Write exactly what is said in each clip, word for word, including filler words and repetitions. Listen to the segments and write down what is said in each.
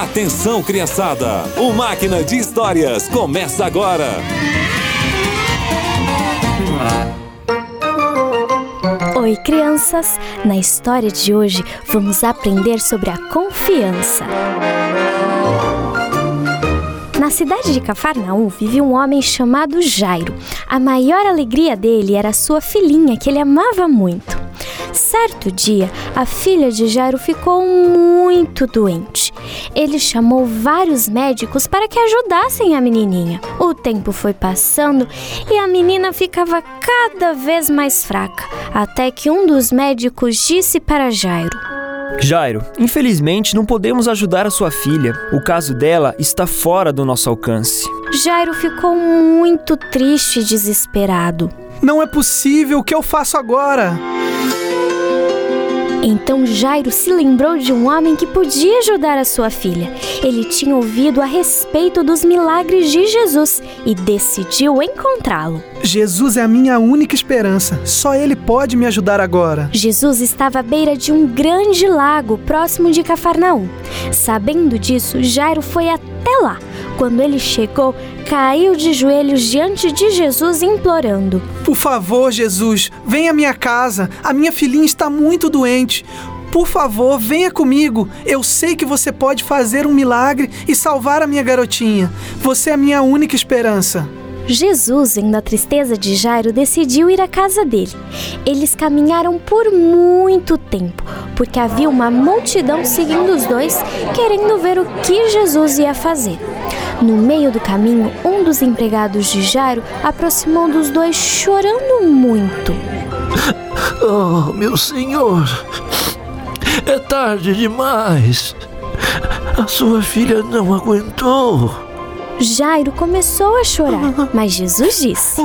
Atenção, criançada! O Máquina de Histórias começa agora! Oi, crianças! Na história de hoje, vamos aprender sobre a confiança. Na cidade de Cafarnaum vivia um homem chamado Jairo. A maior alegria dele era sua filhinha, que ele amava muito. Certo dia, a filha de Jairo ficou muito doente. Ele chamou vários médicos para que ajudassem a menininha. O tempo foi passando e a menina ficava cada vez mais fraca, até que um dos médicos disse para Jairo: Jairo, infelizmente não podemos ajudar a sua filha. O caso dela está fora do nosso alcance. Jairo ficou muito triste e desesperado. Não é possível, o que eu faço agora? Então Jairo se lembrou de um homem que podia ajudar a sua filha. Ele tinha ouvido a respeito dos milagres de Jesus e decidiu encontrá-lo. Jesus é a minha única esperança. Só Ele pode me ajudar agora. Jesus estava à beira de um grande lago próximo de Cafarnaum. Sabendo disso, Jairo foi até lá. Quando ele chegou, caiu de joelhos diante de Jesus, implorando: Por favor, Jesus, venha à minha casa. A minha filhinha está muito doente. Por favor, venha comigo. Eu sei que você pode fazer um milagre e salvar a minha garotinha. Você é a minha única esperança. Jesus, vendo a tristeza de Jairo, decidiu ir à casa dele. Eles caminharam por muito tempo, porque havia uma multidão seguindo os dois, querendo ver o que Jesus ia fazer. No meio do caminho, um dos empregados de Jairo aproximou dos dois, chorando muito. Oh, meu senhor, é tarde demais. A sua filha não aguentou. Jairo começou a chorar, mas Jesus disse: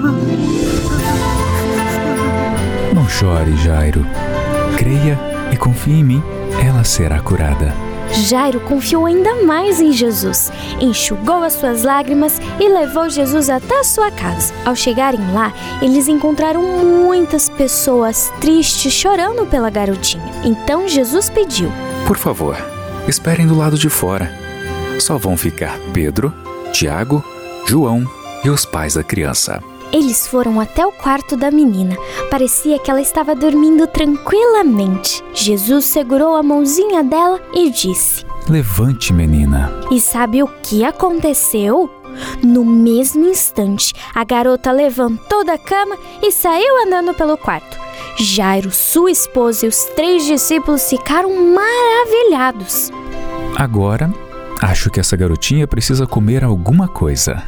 Não chore, Jairo. Creia e confie em mim, ela será curada. Jairo confiou ainda mais em Jesus, enxugou as suas lágrimas e levou Jesus até a sua casa. Ao chegarem lá, eles encontraram muitas pessoas tristes chorando pela garotinha. Então Jesus pediu: Por favor, esperem do lado de fora. Só vão ficar Pedro, Tiago, João e os pais da criança. Eles foram até o quarto da menina. Parecia que ela estava dormindo tranquilamente. Jesus segurou a mãozinha dela e disse: Levante, menina. E sabe o que aconteceu? No mesmo instante, a garota levantou da cama e saiu andando pelo quarto. Jairo, sua esposa e os três discípulos ficaram maravilhados. Agora, acho que essa garotinha precisa comer alguma coisa.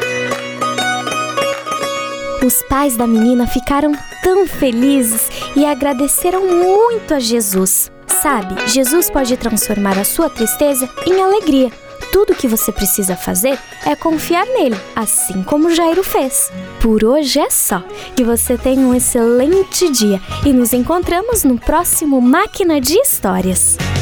Os pais da menina ficaram tão felizes e agradeceram muito a Jesus. Sabe, Jesus pode transformar a sua tristeza em alegria. Tudo que você precisa fazer é confiar nele, assim como Jairo fez. Por hoje é só. Que você tenha um excelente dia e nos encontramos no próximo Máquina de Histórias.